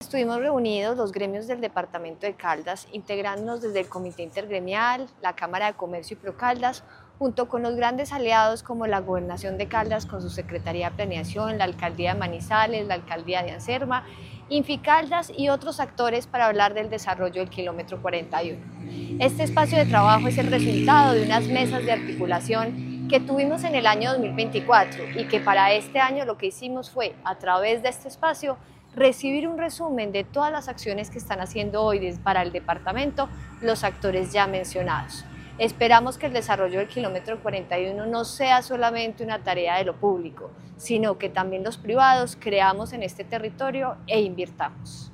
Estuvimos reunidos los gremios del departamento de Caldas, integrándonos desde el Comité Intergremial, la Cámara de Comercio y Procaldas, junto con los grandes aliados como la Gobernación de Caldas con su Secretaría de Planeación, la Alcaldía de Manizales, la Alcaldía de Anserma, Inficaldas y otros actores para hablar del desarrollo del kilómetro 41. Este espacio de trabajo es el resultado de unas mesas de articulación que tuvimos en el año 2024 y que para este año lo que hicimos fue, a través de este espacio, recibir un resumen de todas las acciones que están haciendo hoy para el departamento los actores ya mencionados. Esperamos que el desarrollo del kilómetro 41 no sea solamente una tarea de lo público, sino que también los privados creamos en este territorio e invirtamos.